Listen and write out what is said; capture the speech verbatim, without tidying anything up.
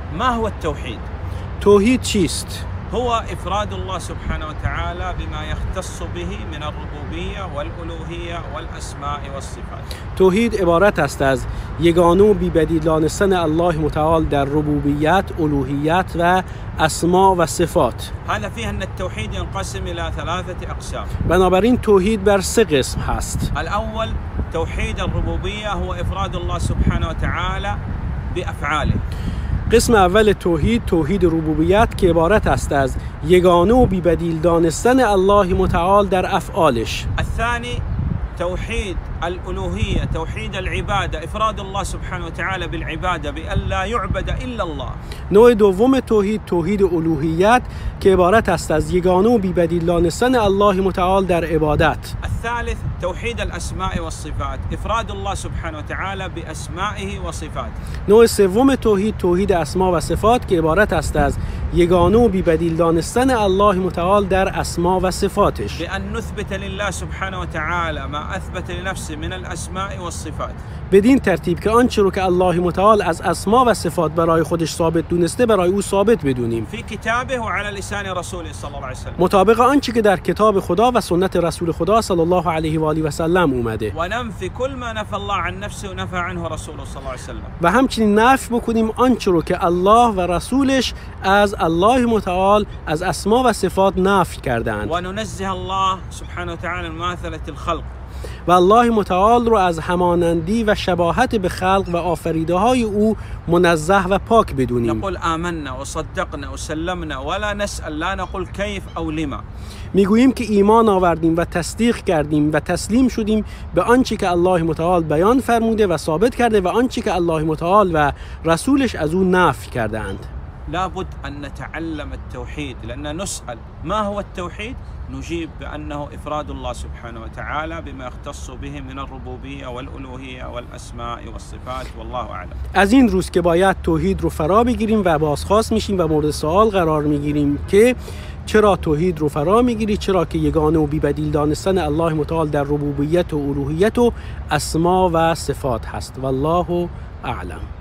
ما هو التوحيد؟ توحید چیست؟ هو إفراد الله سبحانه وتعالى بما يختص به من الربوبية والألوهية والأسماء والصفات. توحید عبارت است از یگانه و بی‌بدیل دانستن الله متعال در ربوبیت، الوهیت و اسما و صفات. هذا فيه أن التوحيد ينقسم إلى ثلاثة أقسام. بنابراین توحید بر سه قسم هست. الأول توحيد الربوبية هو إفراد الله سبحانه وتعالى بأفعاله. قسم اول توحید توحید ربوبیت که عبارت است از یگانه و بی‌بدیل دانستن الله متعال در افعالش. الثاني توحيد الألوهية توحيد العبادة إفراد الله سبحانه وتعالى بالعبادة بأن لا يعبد إلا الله. نوع دوم توحید توحید الوهیت که عبارت است از یگانه و بی‌بدیل دانستن الله متعال در عبادت. الثالث توحيد الأسماء والصفات إفراد الله سبحانه وتعالى بأسمائه وصفاته. نوع سوم توحید توحید اسما و صفات که عبارت است از یگانه و بی‌بدیل دانستن الله متعال در اسما و صفاتش. بأن نثبت لله سبحانه وتعالى ما أثبت لنفسه من الأسماء والصفات. بدین ترتیب که آنچه رو که الله متعال از اسما و صفات برای خودش ثابت دونسته برای او ثابت بدونیم. في كتابه وعلى لسان رسوله صلى الله عليه وسلم. مطابق آنچه که در کتاب خدا و سنت رسول خدا صلی الله علیه و آله و سلم اومده. وننفي كل ما نفى الله عن نفسه ونفى عنه رسوله صلى الله عليه وسلم. و همچنین نفی بکنیم آنچه رو که الله و رسولش از الله متعال از اسما و صفات نفی کردند. وننزه الله سبحانه وتعالى مماثلة الخلق. و الله متعال رو از همانندی و شباهت به خلق و آفریده های او منزه و پاک بدونیم. نقول آمنا وصدقنا وسلمنا ولا نسأل لا نقول كيف أو لما. میگوییم که ایمان آوردیم و تصدیق کردیم و تسلیم شدیم به آنچه که الله متعال بیان فرموده و ثابت کرده و آنچه که الله متعال و رسولش از او نفی کردند. لابد أن نتعلم التوحيد لأن نسأل ما هو التوحيد نجيب بأنه إفراد الله سبحانه وتعالى بما يختص به من الربوبية والألوهية والأسماء والصفات والله أعلم. از این روز که باید توحید رو فرا بگیریم و بازخواست میشیم و مورد سوال قرار میگیریم که چرا توحید رو فرا میگیری؟ چرا که یگانه و بی‌بدیل دانستن الله متعال در ربوبیت و الوهیت و اسما و صفات هست. والله اعلم.